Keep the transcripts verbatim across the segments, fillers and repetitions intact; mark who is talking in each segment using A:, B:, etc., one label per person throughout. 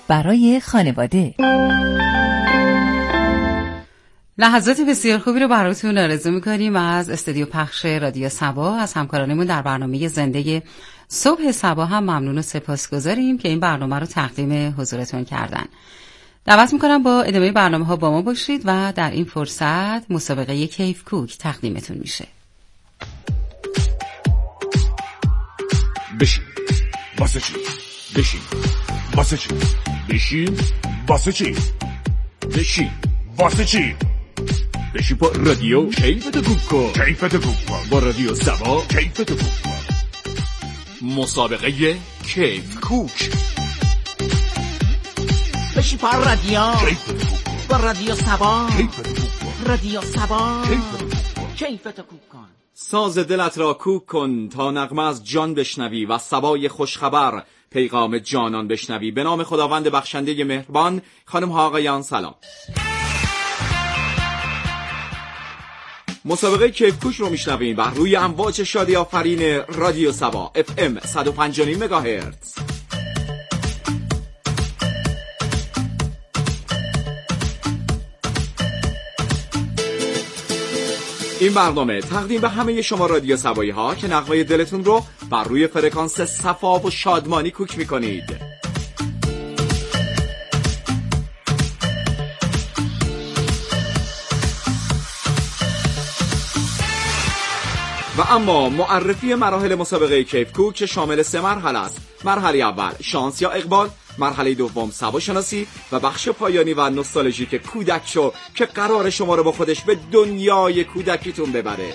A: برای خانواده.
B: لحظات بسیار خوبی رو براتون آرزو می‌کنیم از استودیو پخش رادیو صبا. از همکارانمون در برنامه زنده صبح صبا هم ممنون و سپاسگزاریم که این برنامه رو تقدیم حضورتون کردن. دعوت می‌کنم با ادامه برنامه‌ها با ما باشید و در این فرصت مسابقه کیف کوک تقدیمتون میشه.
C: بشین واسه چی؟ بشین واسه چی؟ بشین واسه چی؟ بشین واسه چی؟ بشین با رادیو کیفتو کوک کن. کیفتو کوک کن با رادیو صبا. کیفتو کوک کن. مسابقه کیف کوک.
D: بشین با رادیو
C: کیفتو کوک کن
D: با رادیو صبا.
C: کیفتو کوک کن.
D: رادیو صبا.
C: کیفتو کوک کن.
D: کیفتو کوک کن.
E: ساز دلت را کوک کن تا نغمه از جان بشنوی و صبای خوشخبر پیغام جانان بشنوی. به نام خداوند بخشنده مهربان. خانم ها آقایان سلام. مسابقه کیف کوک رو میشنوین بر روی امواج شادی آفرین رادیو صبا اف ام صد و پنج و نیم مگاهرتز. این برنامه تقدیم به همه شما رادیو صبایی ها که نغمه دلتون رو بر روی فرکانس صفا و شادمانی کوک میکنید. و اما معرفی مراحل مسابقه کیف کوک که شامل سه مرحله است. مرحله اول شانس یا اقبال، مرحله دوم سبا شناسی و بخش پایانی و نوستالژیک کودک شو که قرار شما رو با خودش به دنیای کودکیتون ببره.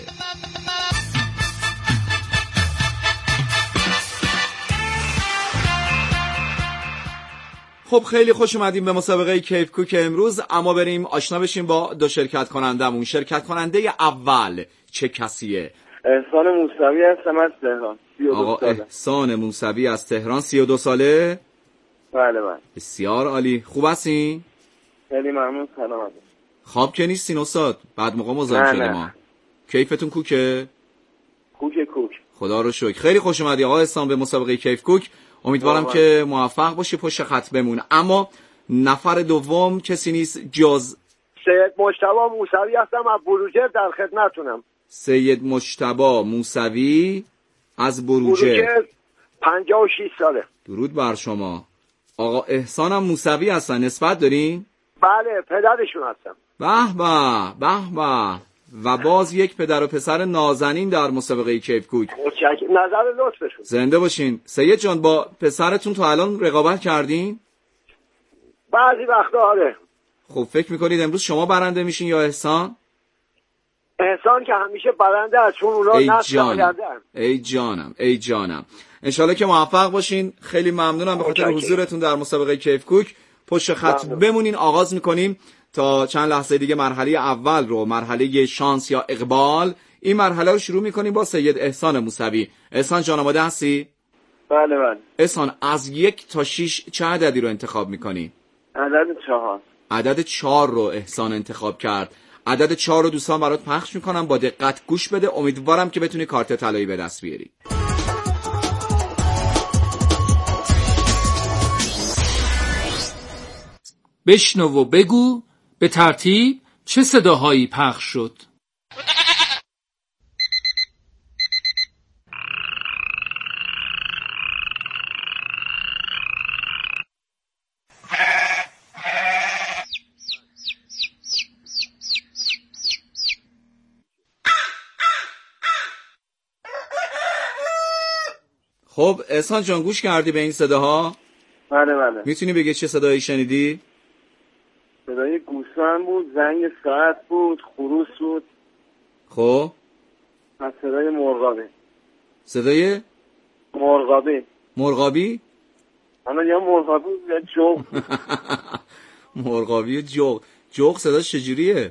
E: خب خیلی خوش اومدیم به مسابقه کیف کوک امروز، اما بریم آشنا بشیم با دو شرکت کنندمون. شرکت کننده اول چه کسیه؟
F: احسان موسوی هستم از تهران.
E: آقا احسان موسوی از تهران، سی و دو ساله؟
F: بله بله.
E: بسیار عالی. خوب هستین؟
F: خیلی ممنون. سلامت.
E: خواب که نیستین استاد؟ بعد موقع مزاحم شده ما. کیفتون کوکه؟
F: کوک کوک.
E: خدا رو شکر. خیلی خوش اومدی آقا احسان به مسابقه کیف کوک. امیدوارم که موفق باشی پشت خط بمون. اما نفر دوم کسی نیست جز
F: سید مجتبی موسوی هستم از بروجرد در خدمتتونم.
E: سید مجتبی موسوی از بروجرد،
F: پنجاه و شش ساله.
E: درود بر شما. آقا احسان هم موسوی هستن، نسبت دارین؟
F: بله پدرشون هستم.
E: به به به به. و باز یک پدر و پسر نازنین در مسابقه کیف کوک.
F: نظر لطفشون.
E: زنده باشین. سید جان با پسرتون تا الان رقابت کردین؟
F: بعضی وقتا آره.
E: خب فکر میکنید امروز شما برنده میشین یا احسان؟
F: احسان که همیشه برنده است چون اونا نسل آینده‌اند.
E: ای جانم ای جانم. انشالله که موفق باشین. خیلی ممنونم به خاطر حضورتون در مسابقه کیف کوک. پشت خط بمونین. آغاز میکنیم تا چند لحظه دیگه مرحله اول رو، مرحله شانس یا اقبال. این مرحله رو شروع میکنیم با سید احسان موسوی. احسان جان آماده هستی؟
F: بله بله.
E: احسان از یک تا شیش چه عددی رو انتخاب میکنی؟
F: عدد چهار.
E: عدد چهار رو احسان انتخاب کرد. عدد چهار رو دوستان برات پخش میکنم، با دقت گوش بده. امیدوارم که بتونی کارت طلایی به دست بیاری.
G: بشنو و بگو به ترتیب چه صداهایی پخش شد.
E: خب احسان جان گوش کردی به این صداها؟
F: بله بله.
E: میتونی بگی چه صدایی شنیدی؟
F: صدای گوسفند بود، زنگ ساعت بود، خروس بود.
E: خب
F: از صدای مرغابی.
E: صدای
F: مرغابی.
E: مرغابی؟
F: اما یا مرغابی یا جغ.
E: مرغابی و جغ. جغ صداش چجوریه؟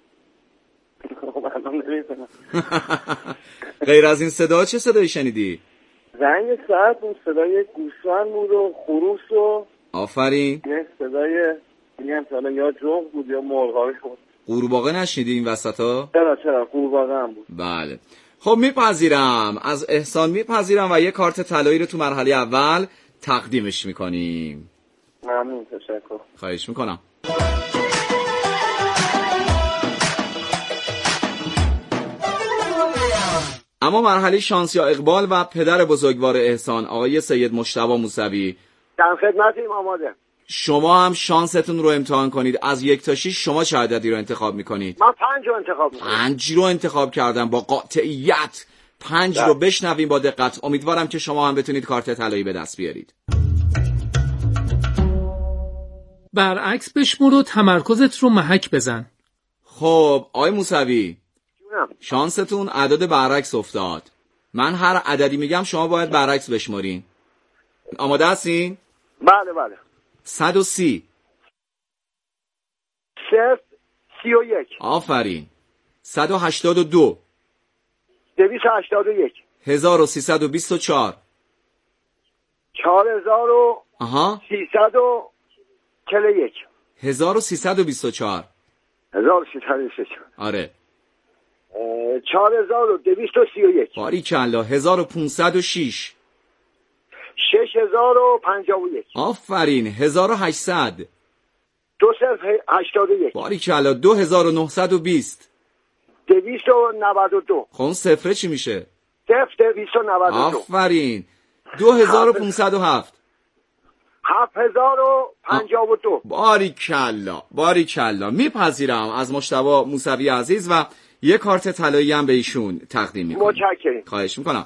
E: غیر از این صدا چه صدایی شنیدی؟
F: زنگ ساعت بود، صدای گوسفند بود و خروس و
E: آفرین.
F: نه صدای میگم حالا یا جغ بود یا مرغابی بود.
E: قورباغه نشنیدی این وسطا؟
F: چرا چرا قورباغه هم بود.
E: بله. خب میپذیرم از احسان، میپذیرم و یه کارت طلایی رو تو مرحله اول تقدیمش میکنیم.
F: ممنون، تشکر.
E: خواهش میکنم. اما مرحله شانس یا اقبال و پدر بزرگوار احسان آقای سید مجتبی موسوی،
F: در خدمتیم، آماده.
E: شما هم شانستون رو امتحان کنید. از یک تا شیش شما چه عددی رو انتخاب میکنید؟
F: من پنج رو انتخاب میکنم.
E: پنج رو انتخاب کردم با قاطعیت. پنج رو بشنویم با دقت. امیدوارم که شما هم بتونید کارت طلایی به دست بیارید.
G: برعکس بشمر و تمرکزت رو محک بزن.
E: خب آقای موسوی،
F: جونم.
E: شانستون عدد برعکس افتاد. من هر عددی میگم شما باید برعکس بشمرین. آماده هستین؟
F: بله بله.
E: صد و سی.
F: صفر سی و یک.
E: آفرین. صد و هشتاد و دو.
F: دویست و هشتاد و یک.
E: هزار و سیصد و بیست و چهار.
F: چهار هزار و
E: آها.
F: سیصد و چهل و یک.
E: هزار و سیصد و بیست و چهار.
F: هزار و سیصد و بیست و چهار.
E: آره.
F: چهار هزار و دویست و سی و یک.
E: باریکلا. هزار و پونصد و شش.
F: شش هزار و پنجاه و یک.
E: آفرین. هزار و هشتصد.
F: دو صفر هشتاد و یک.
E: باریکلا. دو هزار و نهصد و بیست.
F: دویست و نود و دو.
E: خب اون صفره چی میشه؟
F: صفر دویست و نود و دو.
E: آفرین. دو هزار و پونصد و هفت.
F: هفت هزار و پنجاه و دو.
E: باریکلا. باریکلا. میپذیرم از مجتبی موسوی عزیز و یک کارت طلایی هم به ایشون تقدیم میکنم.
F: متشکرم.
E: خواهش میکنم.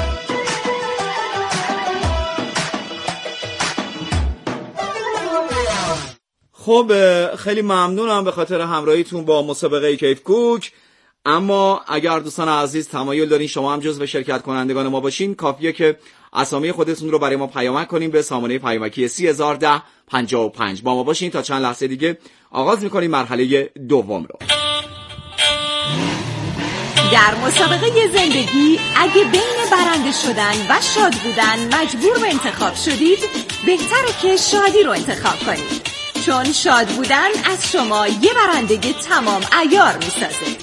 E: خب خیلی ممنونم به خاطر همراهیتون با مسابقه کیف کوک. اما اگر دوستان عزیز تمایل دارین شما هم جزو شرکت کنندگان ما باشین، کافیه که اسامی خودتون رو برای ما پیامک کنین به سامانه پیامکی سی هزار و ده پنجاه و پنج. با ما باشین تا چند لحظه دیگه آغاز میکنیم مرحله دوم رو.
A: در مسابقه زندگی اگه بین برنده شدن و شاد بودن مجبور به انتخاب شدید، بهتره که شادی رو انتخاب کنید، چون شاد بودن از شما یه برندگی تمام عیار میسازه.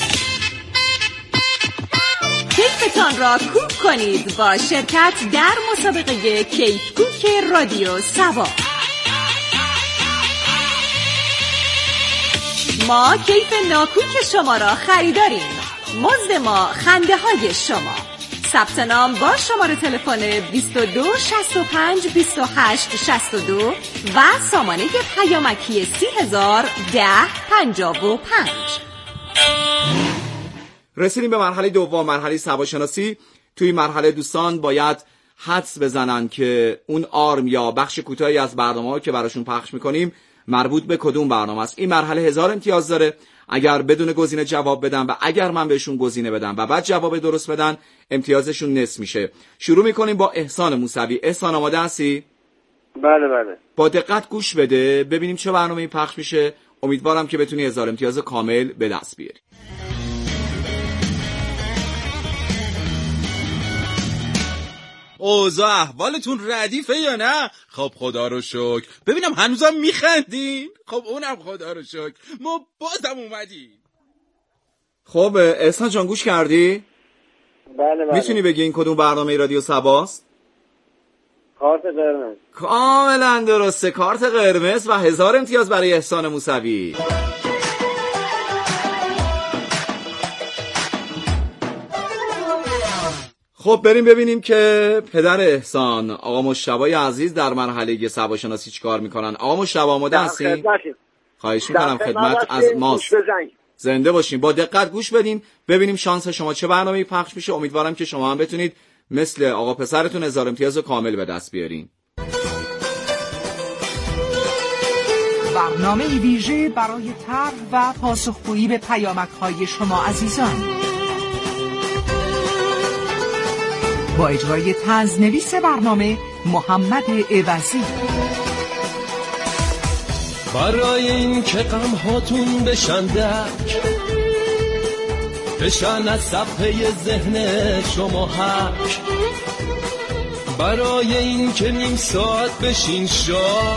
A: کیفتان را کوک کنید با شرکت در مسابقه کیف کوک رادیو سبا. ما کیف ناکوک شما را خریداریم. مزد ما خنده های شما. ثبت نام با شماره تلفن بیست و دو شصت و پنج بیست و هشت شصت و دو و سامانه پیامکی سی هزار و ده پنجاه و پنج.
E: رسیدیم به مرحله دوم، مرحله سواشناسی. توی مرحله دوستان باید حدس بزنن که اون آرم یا بخش کوتاهی از برنامه‌ها که براشون پخش می‌کنیم مربوط به کدوم برنامه است. این مرحله هزار امتیاز داره. اگر بدون گزینه جواب بدن و اگر من بهشون گزینه بدم و بعد جواب درست بدن امتیازشون نصف میشه. شروع می‌کنیم با احسان موسوی. احسان آماده هستی؟
F: بله بله.
E: با دقت گوش بده ببینیم چه برنامه‌ای پخش میشه. امیدوارم که بتونی هزار امتیاز کامل به دست بیاری.
H: اوضاع احوالتون ردیفه یا نه؟ خب خدا رو شکر. ببینم هنوزم میخندین؟ خب اونم خدا رو شکر. ما بازم اومدیم.
E: خب احسان جان گوش کردی؟
F: بله بله.
E: میتونی بگی این کدوم برنامه رادیو سباست؟
F: کارت قرمز.
E: کاملا درسته، کارت قرمز و هزار امتیاز برای احسان موسوی. خب بریم ببینیم که پدر احسان آقا مجتبی عزیز در مرحله سواشناسی چیکار میکنن. آقا مجتبی آماده هستین؟ خواهش میکنم، خدمت از ماست. زنده باشین. با دقت گوش بدین ببینیم شانس شما چه برنامه‌ای پخش میشه. امیدوارم که شما هم بتونید مثل آقا پسرتون هزار امتیاز کامل به دست بیارین.
I: برنامه ویژه برای طرح و پاسخگویی به پیامک‌های شما عزیزان با اجرای طنزنویس برنامه محمد عوضی.
J: برای این که غم هاتون بشن درک بشن از صفحه ذهن شما حک، برای این که نیم ساعت بشین شاد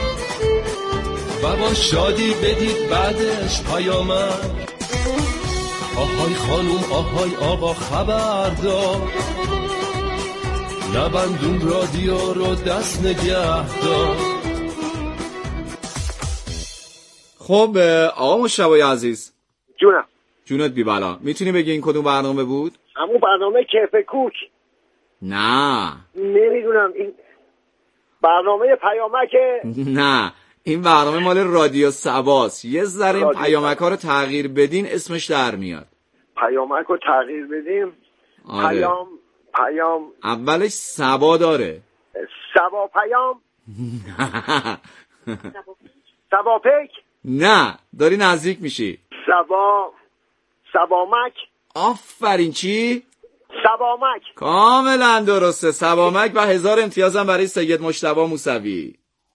J: و با شادی بدید بعدش پیامک. آهای خانوم آهای آقا خبردار، نبندون رادیو رو دست نگه دار.
E: خب آقا مشتبه عزیز.
F: جونم.
E: جونت بی بلا. میتونی بگی این کدوم برنامه بود؟
F: همون برنامه کیف کوک.
E: نه
F: نمیدونم این برنامه پیامک.
E: نه این برنامه مال رادیو سباست. یه ذره این پیامک ها رو تغییر بدین اسمش در میاد.
F: پیامک رو تغییر بدیم.
E: آره.
F: پیام پیام
E: اولش سبا داره.
F: سبا پیام. سبا پیک.
E: نه داری نزدیک میشی.
F: سبا سبامک.
E: آفرین. چی؟
F: سبامک.
E: کاملا درسته. سبامک و هزار امتیازم برای سید مجتبی موسوی.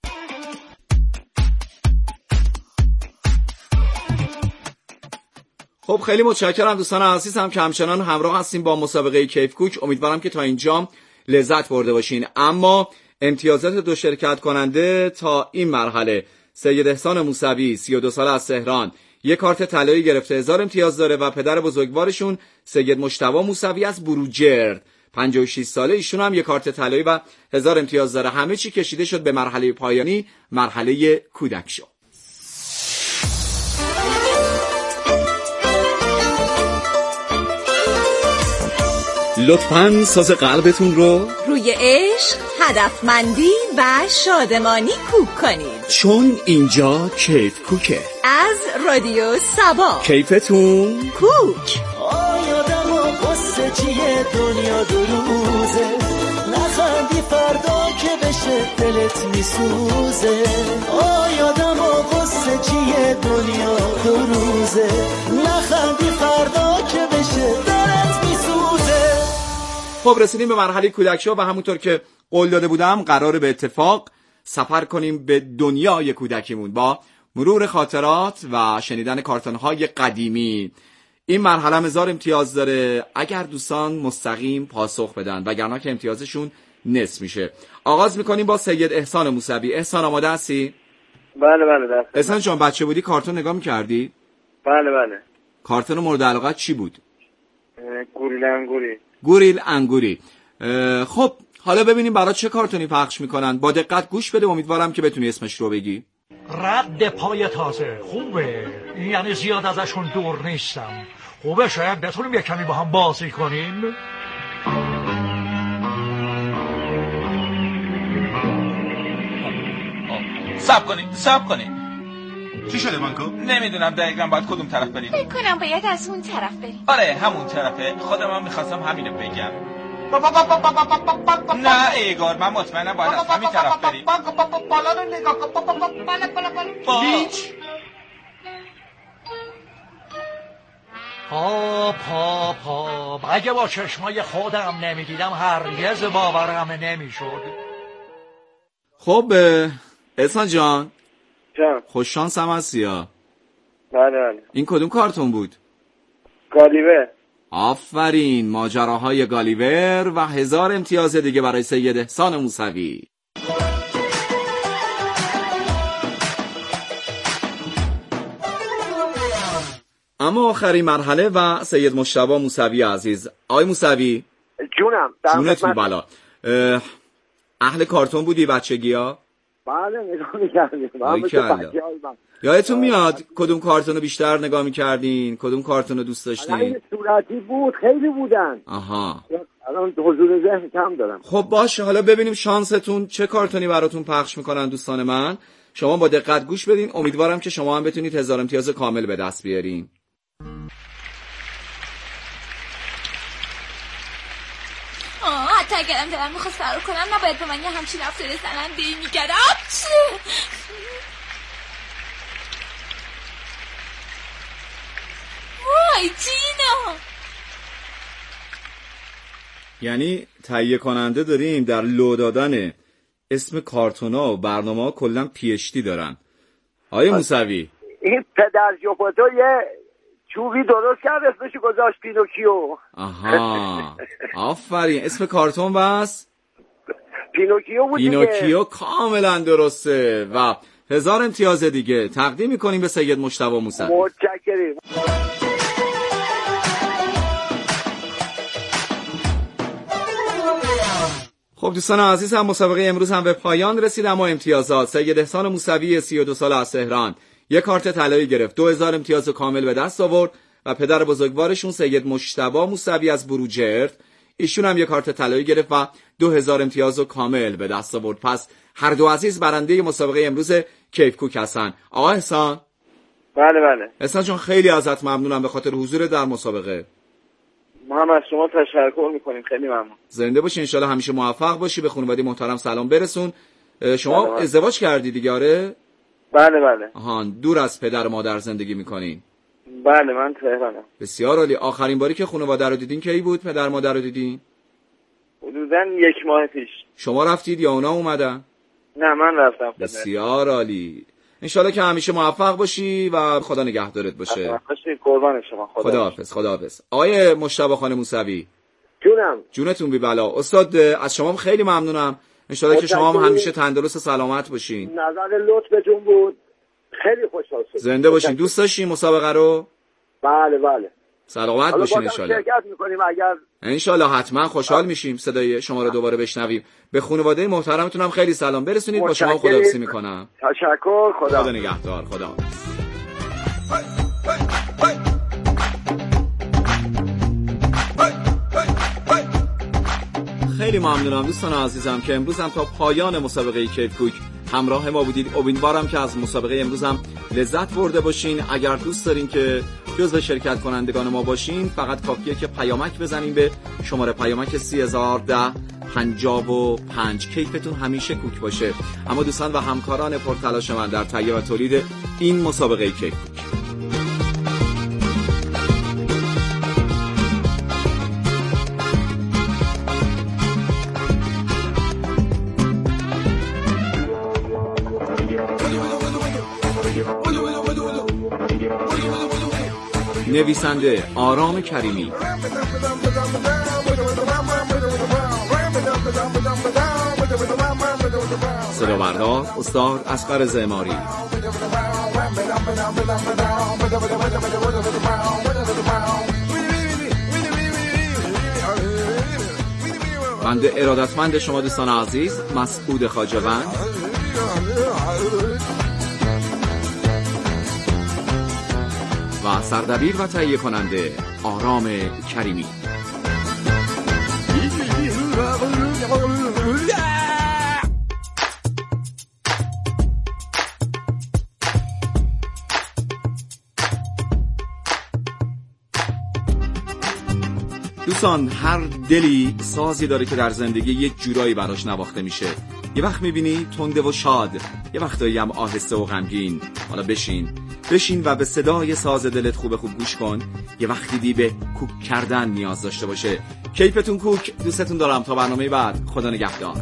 E: خب خیلی متشکرم دوستان عزیز، هم که همچنان همراه هستیم با مسابقه کیف کوک. امیدوارم که تا اینجا لذت برده باشین. اما امتیازات دو شرکت کننده تا این مرحله: سید احسان موسوی سی و دو ساله از تهران یک کارت طلایی گرفته، هزار امتیاز داره و پدر بزرگوارشون سید مجتبی موسوی از بروجرد پنجاه و شش ساله، ایشون هم یک کارت طلایی و هزار امتیاز داره. همه چی کشیده شد به مرحله پایانی، مرحله کودک شو. لطفاً ساز قلبتون رو
A: روی عشق، هدفمندی و شادمانی کوک کنید،
C: چون اینجا کیف کوکه.
A: از رادیو سبا.
C: کیفتون
A: کوک.
J: آیادم و قصه چیه دنیا دو روزه، نخندی فردا که بشه دلت میسوزه. آیادم و قصه چیه دنیا دو روزه، نخندی فردا که بشه دلت میسوزه.
E: خب رسیدیم به مرحله کودک شو و همونطور که قول داده بودم قراره به اتفاق سفر کنیم به دنیای کودکیمون با مرور خاطرات و شنیدن کارتون‌های قدیمی. این مرحله هزار امتیاز داره اگر دوستان مستقیم پاسخ بدن، وگرنه که امتیازشون نصف میشه. آغاز میکنیم با سید احسان موسوی. احسان آماده هستی؟
F: بله بله دست.
E: احسان جان بچه بودی کارتون نگاه میکردی؟
F: بله بله.
E: کارتون مورد علاقت چی بود؟
F: گوریل انگوری.
E: گوریل انگوری. خب حالا ببینیم برای چه کارتونی پخش میکنن. با دقت گوش بده، امیدوارم که بتونی اسمش رو بگی.
K: رد پای تازه خوبه، یعنی زیاد ازشون دور نیستم. خوبه، شاید بتونیم یک کمی با هم بازی کنیم.
H: سب کنید سب کنید.
L: چی شده مانکو؟
H: نمیدونم دقیقاً باید کدوم طرف بریم.
M: فکر کنم باید از اون طرف بریم.
H: آره همون طرفه. خودم هم میخواستم همینو بگم. نه ایگار، من مطمئنم باید از همین طرف بریم.
K: بالا رو نگاه کن. بالا بالا بالا. هیچ. پا پا پا اگه با چشمای خودم نمیدیدم هرگز باورم نمیشد.
E: خب احسان جان
F: جان
E: خوش شانس هم هستی ها.
F: بله بله.
E: این کدوم کارتون بود؟
F: گالیور.
E: آفرین، ماجراهای گالیور و هزار امتیاز دیگه برای سید احسان موسوی. اما آخرین مرحله و سید مجتبی موسوی عزیز. آقای موسوی
F: جونم.
E: جونت بی بلا. اهل کارتون بودی بچگی ها؟
F: بله نگاه می‌کردیم.
E: یادتون میاد کدوم کارتونو بیشتر نگاه می‌کردین؟ کدوم کارتونو دوست داشتین؟
F: این صورتی بود، خیلی بودن.
E: آها.
F: الان حضور ذهن کم دارم.
E: خب باشه، حالا ببینیم شانستون چه کارتونی براتون پخش میکنن دوستان من. شما با دقت گوش بدین، امیدوارم که شما هم بتونید هزار امتیاز کامل به دست بیارین.
M: آه حتی اگرم دلم میخواست فرار کنم نباید به من یه همچین رفتار زننده‌ای میکرد. وای جینا.
E: یعنی تهیه کننده داریم در لو دادن اسم کارتونا و برنامه ها کلا پی اچ دی دارن. آیه موسوی
F: این پدر جوپوتو یه چوبی درست کرد اسمشو گذاشت پینوکیو.
E: آها آفرین، اسم کارتون بس
F: پینوکیو بود دیگه.
E: پینوکیو کاملا درسته و هزار امتیاز دیگه تقدیم میکنیم به سید مجتبی موسوی.
F: متشکرم.
E: خب دوستان عزیز، هم مسابقه امروز هم به پایان رسید، اما امتیازات: سید احسان موسوی سی و دو ساله از تهران یک کارت طلایی گرفت، دو هزار امتیاز کامل به دست آورد و پدر بزرگوارشون سید مجتبی موسوی از بروجرد، ایشون هم یک کارت طلایی گرفت و دو هزار امتیاز کامل به دست آورد. پس هر دو عزیز برنده مسابقه امروز کیف کوک هستن. آقا احسان.
N: بله بله.
E: احسان جان خیلی ازت ممنونم به خاطر حضور در مسابقه.
N: ما هم از شما تشکر میکنیم، خیلی ممنون.
E: زنده باشی، انشالله همیشه موفق باشی، به خانواده محترم سلام برسون. شما بله بله. ازدواج کردی دیگه؟ آره
N: بله بله.
E: آهان، دور از پدر و مادر زندگی میکنین؟
N: بله من تهرانم.
E: بسیار عالی. آخرین باری که خانواده رو دیدین کی بود؟ پدر مادر رو دیدین؟
N: حدوداً یک ماه پیش.
E: شما رفتید یا اونا اومدن؟
N: نه من رفتم.
E: بسیار عالی. انشالله که همیشه موفق باشی و خدا نگهدارت باشه.
N: باشی، قربان شما. خدا
E: خداحافظ. خداحافظ. آقای مجتبی خان موسوی.
F: جونم.
E: جونتون بی بلا. استاد از شما خیلی ممنونم. انشالله که شما هم همیشه تندرست و سلامت باشین.
F: نظر لطفتون بود. خیلی خوشحال شدم.
E: زنده باشین. دوست داشتین مسابقه رو؟
F: بله بله.
E: سلامت باشین انشالله.
F: شرکت میکنیم اگر
E: انشالله حتما خوشحال میشیم صدای شما رو دوباره بشنویم. به خانواده محترمتون هم خیلی سلام برسونید. با شما خداحافظی میکنم.
F: تشکر. خدا
E: خدا نگهدار. خدا. خیلی ممنونم دوستان عزیزم که امروز هم تا پایان مسابقه کیف کوک همراه ما بودید. امیدوارم که از مسابقه امروز هم لذت برده باشین. اگر دوست دارین که جزو شرکت کنندگان ما باشین، فقط کافیه که پیامک بزنین به شماره پیامک سی هزار و ده پنجاه و پنج. کیفتون همیشه کوک باشه. اما دوستان و همکاران پرتلاش من در تهیه و تولید این مسابقه کیف کوک، نویسنده آرام کریمی، صدا بردار استاد اصغر زماری، بنده ارادتمند شما دوستان عزیز مسعود خواجه‌وند و سردبیر و تهیه کننده آرام کریمی. دوستان هر دلی سازی داره که در زندگی یک جورایی براش نواخته میشه. یه وقت میبینی تنده و شاد، یه وقتایی هم آهسته و غمگین. حالا بشین بشین و به صدای ساز دلت خوب خوب گوش کن. یه وقتی دی به کوک کردن نیاز داشته باشه. کیفتون کوک. دوستتون دارم. تا برنامه بعد. خدا نگهدار.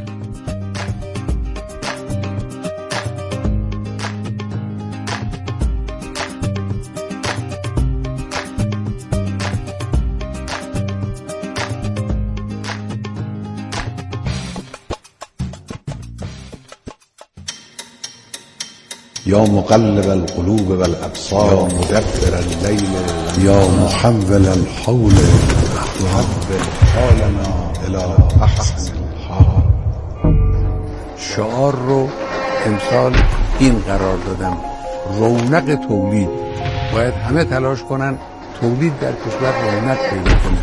O: یا مقلب القلوب والابصار یا مدبر الليل یا محول الحول محول حالنا الى احسن الحال.
P: شعار رو امسال این قرار دادم: رونق تولید. باید همه تلاش کنن تولید در کشور رونق پیدا کنه.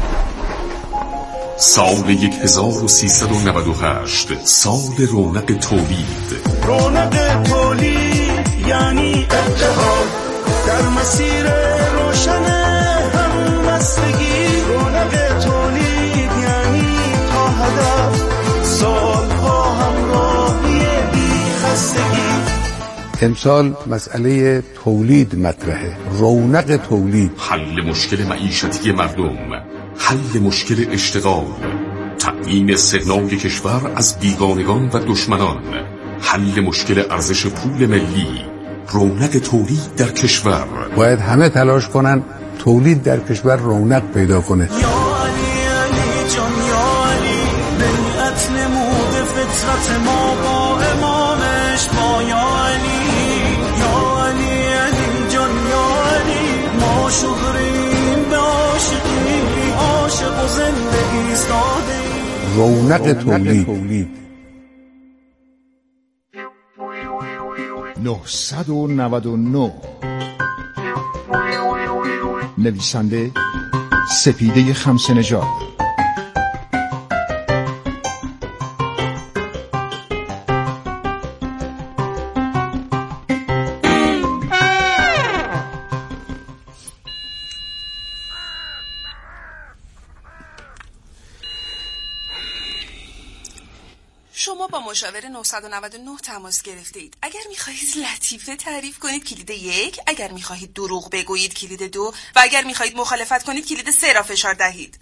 Q: سال هزار و سیصد و نود و هشت، سال رونق تولید.
R: رونق تولید یعنی اتحاد در مسیر روشن همبستگی. رونق تولید یعنی تا هدف سالها همراهی بی خستگی.
P: امسال مسئله تولید مطرحه. رونق تولید.
Q: حل مشکل معیشتی مردم، حل مشکل اشتغال، تأمین استغنای کشور از بیگانگان و دشمنان، حل مشکل ارزش پول ملی، رونق تولید در کشور.
P: باید همه تلاش کنن تولید در کشور رونق پیدا کنه.
R: یا علی علی جان یا علی، بیعت نموده فطرت ما با امامش ما. یا علی یا علی علی جان یا علی، ما شغریم به عاشقی، عاشق و زندگی ایستاده.
P: رونق تولید.
C: نهصد و نود و نه. نویسنده سپیده خمسه نژاد.
S: شما با مشاور نهصد و نود و نه تماس گرفتید. اگر می‌خواهید لطیفه تعریف کنید کلید یک، اگر می‌خواهید دروغ بگویید کلید دو و اگر می‌خواهید مخالفت کنید کلید سه را فشار دهید.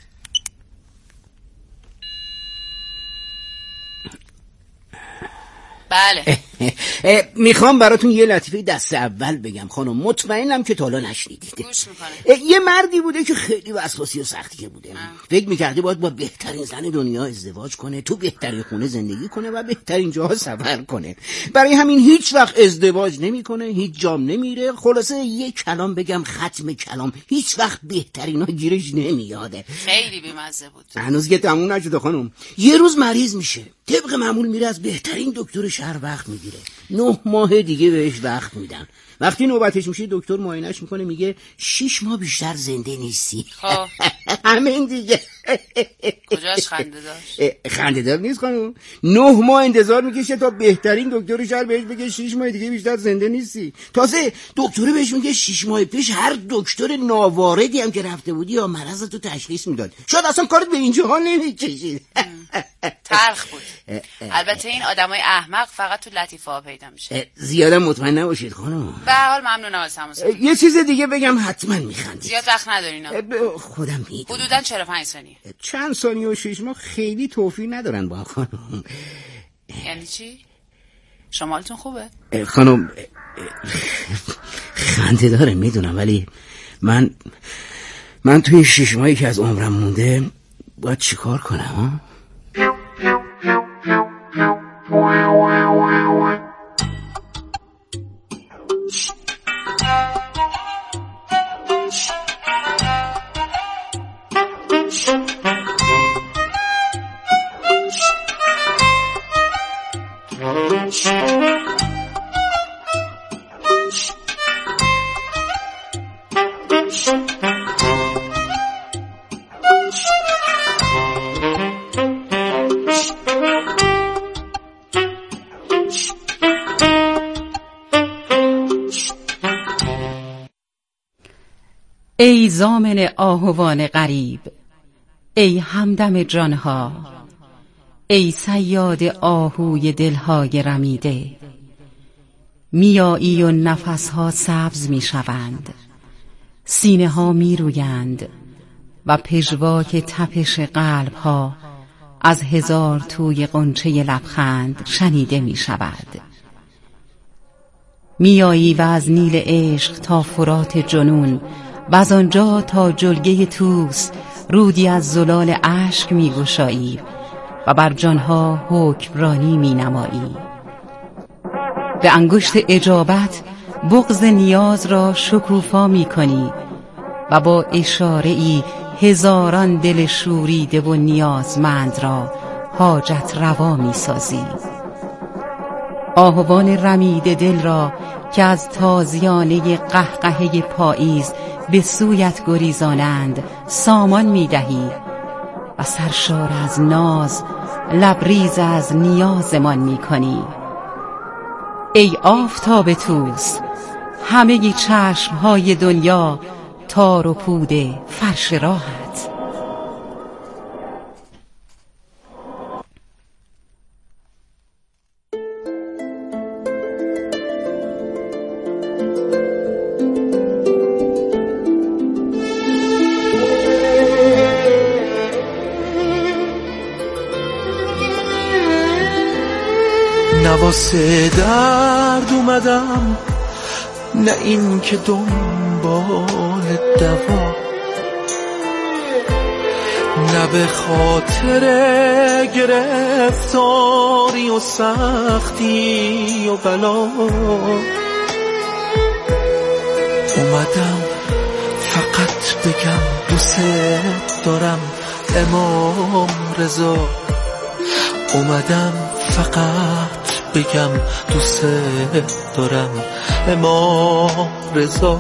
T: بله. میخوام براتون یه لطیفه دست اول بگم خانم، مطمئنم که تا حالا نشنیدید.
S: گوش میکنه.
T: یه مردی بوده که خیلی وسواسی و سختی که بوده. فکر میکرده باید با بهترین زن دنیا ازدواج کنه، تو بهترین خونه زندگی کنه و بهترین جاها سفر کنه. برای همین هیچ وقت ازدواج نمیکنه، هیچ جام نمیره. خلاصه یه کلام بگم ختم کلام، هیچ وقت بهترینا گیرش نمیاده.
S: خیلی بی‌مزه بود.
T: هنوز که تموم نشده خانم. یه روز مریض میشه، طبق معمول میره از بهترین دکتر شهر وقت میگیره. نه ماه دیگه بهش وقت میدن. وقتی نوبتش میشه دکتر معاینش میکنه، میگه شش ماه بیشتر زنده نیستی.
S: خب
T: همین دیگه.
S: کجاش خنده داشت؟
T: خنده دار نیست خانم. نه ماه انتظار میکشه تا بهترین دکتر شهر بهش بگه شش ماه دیگه بیشتر زنده نیستی. تازه دکتر بهش میگه شش ماه پیش هر دکتر ناواردی هم که رفته بودی یا مرضتو تشخیص میداد. شاید اصلا کارت به اینجا ها نمیکشید.
S: تلخ بود. البته این آدمای احمق فقط تو لطیفه ها پیدا میشه.
T: زیادم مطمئن نباشید خانم.
S: به هر حال ممنونم از تماس.
T: یه چیز دیگه بگم حتما میخندید.
S: زیاد وقت ندارین.
T: خودم میدونم.
S: حدوداً چهل و پنج ثانیه.
T: چند ثانیه و شش ماه خیلی توفیر ندارن با خانم.
S: یعنی چی؟ شمالتون خوبه؟
T: خانم خنده داره میدونم، ولی من من توی شش ماهی که از عمرم مونده باید چیکار کنم؟
B: ای ضامن آهوان غریب، ای همدم جانها، ای صیاد آهوی دلهای رمیده، میایی و نفسها سبز میشوند، سینه ها میرویند و پژواک تپش قلب ها از هزار توی غنچه لبخند شنیده میشود. میایی و از نیل عشق تا فرات جنون و از آنجا تا جلگه توس رودی از زلال اشک میگشایی و بر جانها حکمرانی مینمایی. به انگشت اجابت بغض نیاز را شکوفا میکنی و با اشاره ای هزاران دل شوریده و نیازمند را حاجت روا میسازی. آهوان رمیده دل را که از تازیانه قهقهه پاییز به سویت گریزانند سامان میدهی و سرشار از ناز لبریز از نیازمان میکنی. ای آفتاب توس، همه چشمهای دنیا تار و پود فرش راحت.
J: واسه درد اومدم، نه این که دنبال دوا، نه به خاطر گرفتاری و سختی و بلا. اومدم فقط بگم دوست دارم امام رضا. اومدم فقط بگم دوست دارم امام رضا.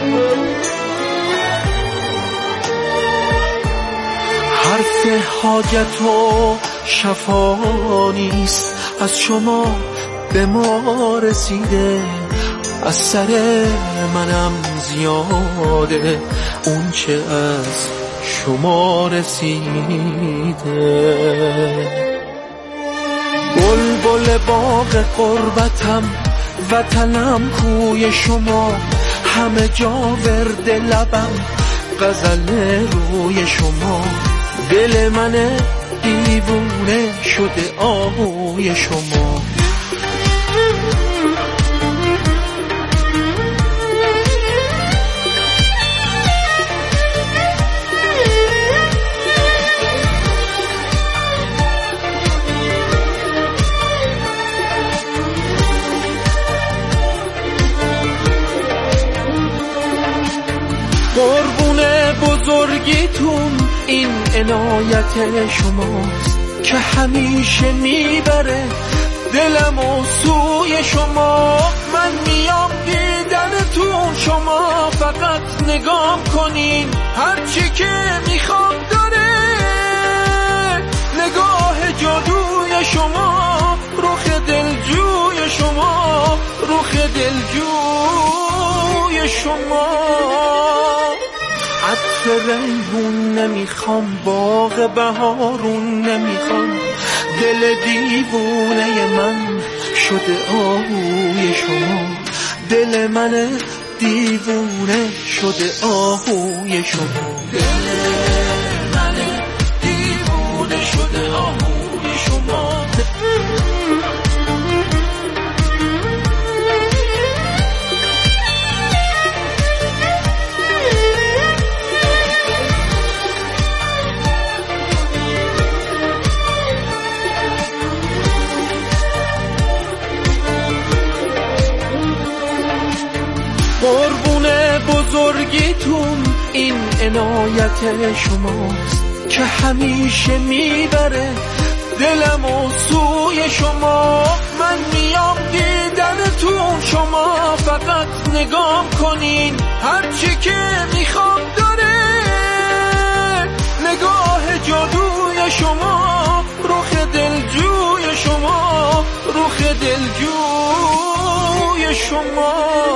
J: حرف حاجت و شفا نیست از شما به ما رسیده، از سر منم زیاده اون چه از شما رسیده. بلبل باغ قربتم وطنم کوی شما، همه جا ورد لبم غزل روی شما. دل من دیوونه شده آهوی شما. قربون بزرگیتون این عنایت شماست که همیشه میبره دلم و سوی شما. من میام دیدنتون، شما فقط نگاه کنین، هرچی که میخوام داره نگاه جادوی شما، رخ دلجوی شما، رخ دلجوی شما. عطر ریحون نمیخوام، باغ بهارون نمیخوام، دل دیوونه من شده آهوی شما. دل من دیوونه شده آهوی شما. دل من دیوونه شده آهوی شما. قربون بزرگیتون این عنایت شماست که همیشه میبره دلم و سوی شما. من میام دیدنتون، شما فقط نگاه کنین، هرچی که میخوام داره نگاه جادوی شما، رخ دلجوی شما، رخ دلجوی شما.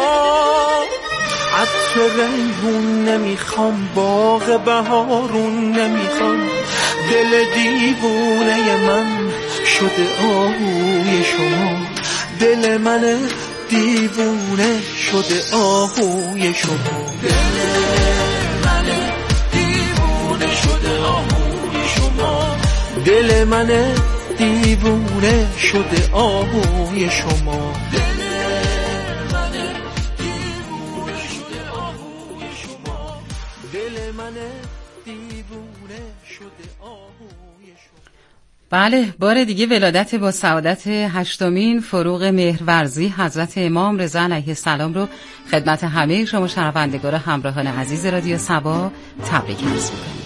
J: عطر ریحون نمیخوام، باغ بهارون نمیخوام، دل دیوونه من شده آهوی شما. دل من دیوونه شده آهوی شما. دل من دیوونه شده آهوی شما. دل من دیوونه شده آهوی شما.
B: بله، بار دیگه ولادت با سعادت هشتمین فروغ مهرورزی حضرت امام رضا علیه السلام رو خدمت همه شما شنوندگان همراهان عزیز رادیو صبا تبریک عرض می‌کنم.